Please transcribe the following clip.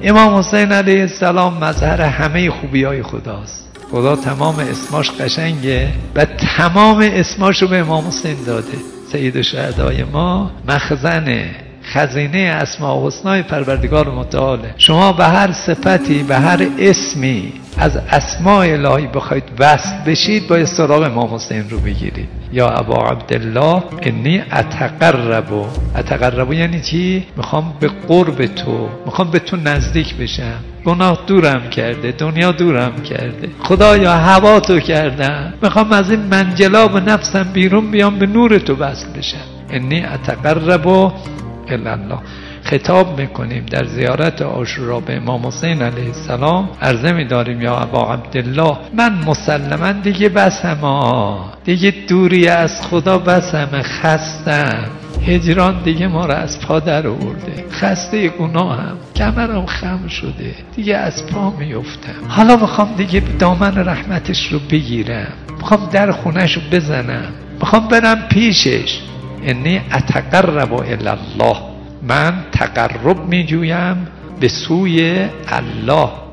امام حسین علیه السلام مظهر همه خوبی‌های خداست. خدا تمام اسماش قشنگه و تمام اسماشو به امام حسین داده. سید الشهدای ما مخزن خزینه اسماء و حسنای پروردگار متعاله. شما به هر صفتی، به هر اسمی از اسماء الهی بخواید وصل بشید، باید سراغ امام حسین رو بگیرید. یا ابا عبدالله انی اتقرب یعنی چی؟ میخوام به قرب تو، میخوام به تو نزدیک بشم. گناه دورم کرده، دنیا دورم کرده، خدایا هوا تو کردم، میخوام از این منجلاب نفسم بیرون بیام، به نور تو وصل بشم. انی اتقرب الی الله. خطاب میکنیم در زیارت عاشورا به امام حسین علیه السلام، عرضه می‌داریم یا ابا عبدالله من مسلما دیگه بسم، دیگه دوری از خدا بسم، خستم، هجران دیگه ما را از پا در آورده، خسته گناهم، کمرم خم شده، دیگه از پا میافتم. حالا میخوام دیگه دامن رحمتش رو بگیرم، میخوام در خونش رو بزنم، میخوام برم پیشش. انی اتقرب الی الله، من تقرب می جویم به سوی الله.